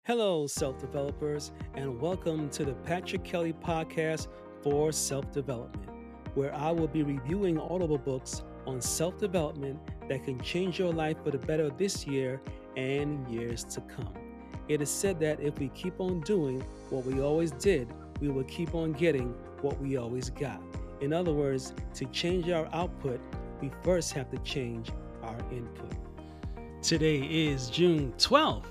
Hello, self developers, and welcome to the Patrick Kelly Podcast for Self Development, where I will be reviewing audible books on self development that can change your life for the better this year and years to come. It is said that if we keep on doing what we always did, we will keep on getting what we always got. In other words, to change our output, we first have to change our input. Today is June 12th.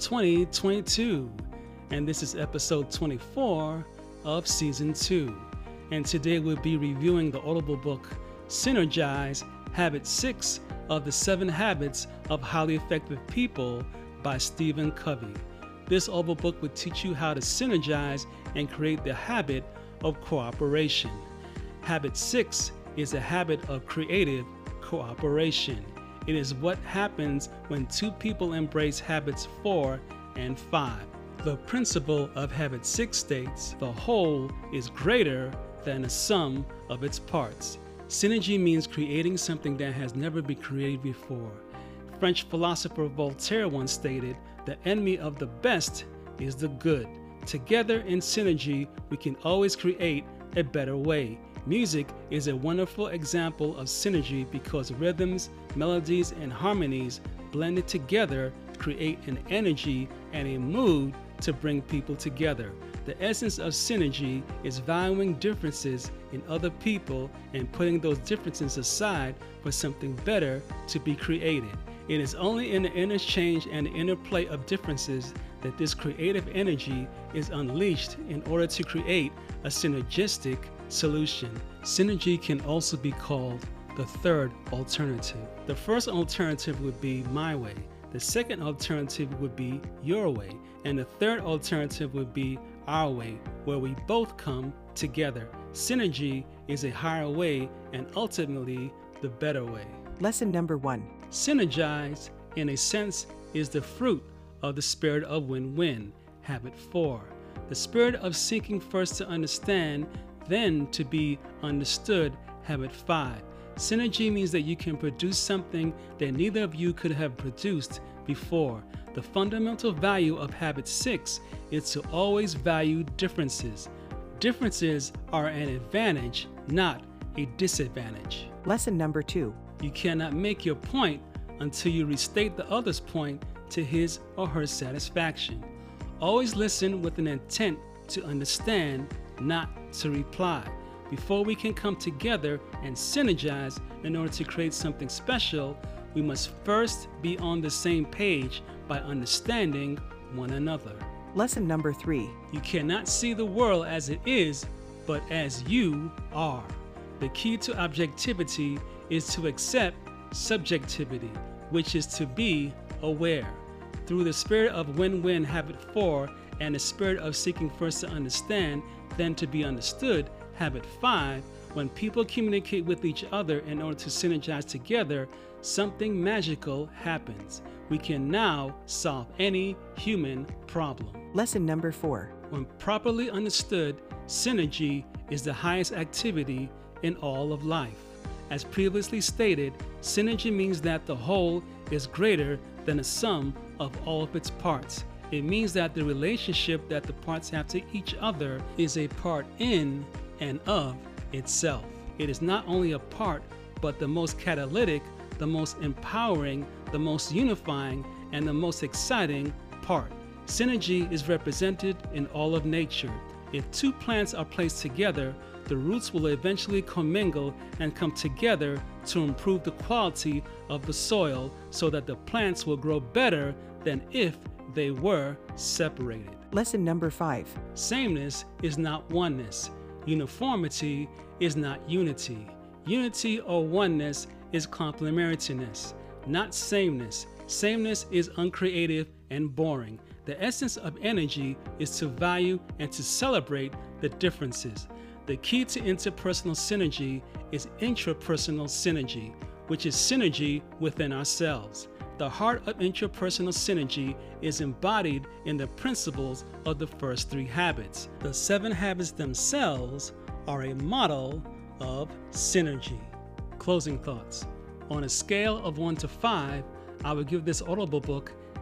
2022, and this is episode 24 of season 2. And today we'll be reviewing the audible book Synergize Habit 6 of the 7 Habits of Highly Effective People by Stephen Covey. This audible book will teach you how to synergize and create the habit of cooperation. Habit 6 is a habit of creative cooperation. It is what happens when two people embrace habits 4 and 5. The principle of habit 6 states the whole is greater than the sum of its parts. Synergy means creating something that has never been created before. French philosopher Voltaire once stated, "The enemy of the best is the good." Together in synergy, we can always create a better way. Music is a wonderful example of synergy because rhythms, melodies, and harmonies blended together create an energy and a mood to bring people together. The essence of synergy is valuing differences in other people and putting those differences aside for something better to be created. It is only in the interchange and the interplay of differences that this creative energy is unleashed in order to create a synergistic solution. Synergy can also be called the third alternative. The first alternative would be my way. The second alternative would be your way. And the third alternative would be our way, where we both come together. Synergy is a higher way and ultimately the better way. Lesson number 1. Synergize, in a sense, is the fruit of the spirit of win-win. Habit 4. The spirit of seeking first to understand, then to be understood. Habit 5. Synergy means that you can produce something that neither of you could have produced before. The fundamental value of habit 6 is to always value differences. Differences are an advantage, not a disadvantage. Lesson number 2. You cannot make your point until you restate the other's point to his or her satisfaction. Always listen with an intent to understand, not to reply. Before we can come together and synergize in order to create something special, we must first be on the same page by understanding one another. Lesson number 3. You cannot see the world as it is, but as you are. The key to objectivity is to accept subjectivity, which is to be aware. Through the spirit of win-win, habit 4, and the spirit of seeking first to understand, then to be understood, habit 5, when people communicate with each other in order to synergize together, something magical happens. We can now solve any human problem. Lesson number 4. When properly understood, synergy is the highest activity in all of life. As previously stated, synergy means that the whole is greater than the sum of all of its parts. It means that the relationship that the parts have to each other is a part in and of itself. It is not only a part, but the most catalytic, the most empowering, the most unifying, and the most exciting part. Synergy is represented in all of nature. If two plants are placed together, the roots will eventually commingle and come together to improve the quality of the soil so that the plants will grow better than if they were separated. Lesson number 5. Sameness is not oneness. Uniformity is not unity. Unity or oneness is complementariness, not sameness. Sameness is uncreative and boring. The essence of energy is to value and to celebrate the differences. The key to interpersonal synergy is intrapersonal synergy, which is synergy within ourselves. The heart of interpersonal synergy is embodied in the principles of the first 3 habits. The 7 habits themselves are a model of synergy. Closing thoughts. On a scale of 1 to 5, I would give this audible book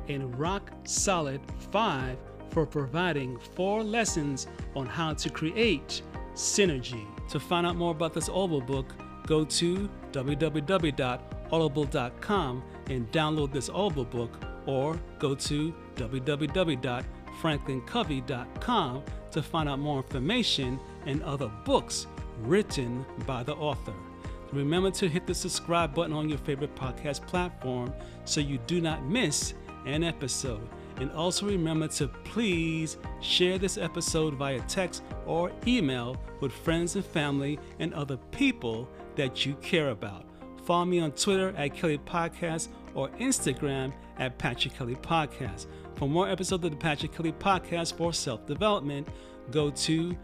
and rock solid 5 for providing 4 lessons on how to create synergy. To find out more about this Audible book, go to www.audible.com and download this Audible book, or go to www.franklincovey.com to find out more information and other books written by the author. Remember to hit the subscribe button on your favorite podcast platform so you do not miss an episode. And also remember to please share this episode via text or email with friends and family and other people that you care about. Follow me on Twitter at Kelly Podcast or Instagram at Patrick Kelly Podcast. For more episodes of the Patrick Kelly Podcast for self-development, go to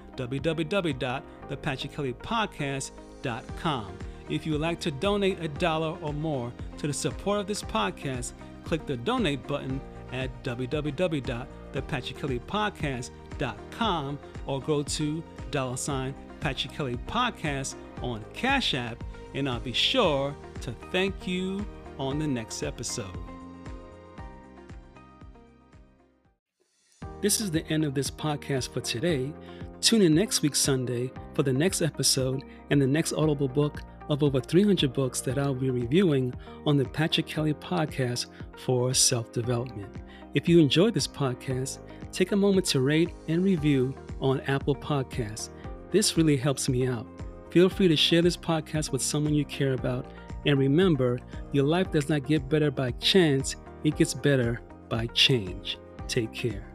www.thepatrickkellypodcast.com. If you would like to donate $1 or more to the support of this podcast, click the donate button at www.thepatrickkellypodcast.com or go to $Patrick Kelly Podcast on Cash App, and I'll be sure to thank you on the next episode. This is the end of this podcast for today. Tune in next week Sunday for the next episode and the next Audible book of over 300 books that I'll be reviewing on the Patrick Kelly Podcast for self-development. If you enjoyed this podcast, take a moment to rate and review on Apple Podcasts. This really helps me out. Feel free to share this podcast with someone you care about. And remember, your life does not get better by chance, it gets better by change. Take care.